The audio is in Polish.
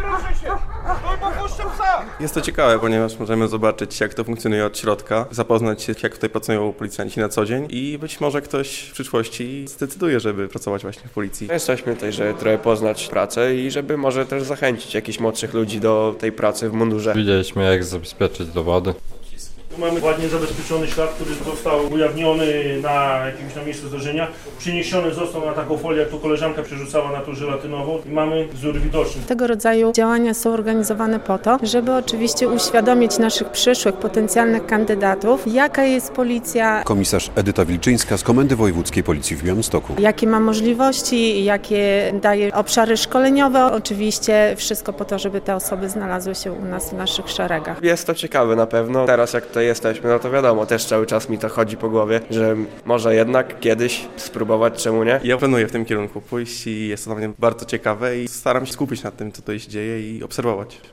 ruszaj się! Stój, bo puszczę psa! Jest to ciekawe, ponieważ możemy zobaczyć, jak to funkcjonuje od środka, zapoznać się, jak tutaj pracują policjanci na co dzień i być może ktoś w przyszłości zdecyduje, żeby pracować właśnie w policji. Jesteśmy tutaj, żeby trochę poznać pracę i żeby może też zachęcić jakichś młodszych ludzi do tej pracy w mundurze. Widzieliśmy, jak zabezpieczyć dowody. Tu mamy ładnie zabezpieczony ślad, który został ujawniony na jakimś tam miejscu zdarzenia. Przeniesiony został na taką folię, jak tu koleżanka przerzucała na tą żelatynową i mamy wzór widoczny. Tego rodzaju działania są organizowane po to, żeby oczywiście uświadomić naszych przyszłych potencjalnych kandydatów, jaka jest policja, Komisarz Edyta Wilczyńska z Komendy Wojewódzkiej Policji w Białymstoku. jakie ma możliwości, jakie daje obszary szkoleniowe. Oczywiście wszystko po to, żeby te osoby znalazły się u nas w naszych szeregach. Jest to ciekawe na pewno. Teraz jak tutaj jesteśmy, no to wiadomo, też cały czas mi to chodzi po głowie, że może jednak kiedyś spróbować, czemu nie? Ja planuję w tym kierunku pójść i jest to dla mnie bardzo ciekawe i staram się skupić na tym, co tutaj się dzieje i obserwować.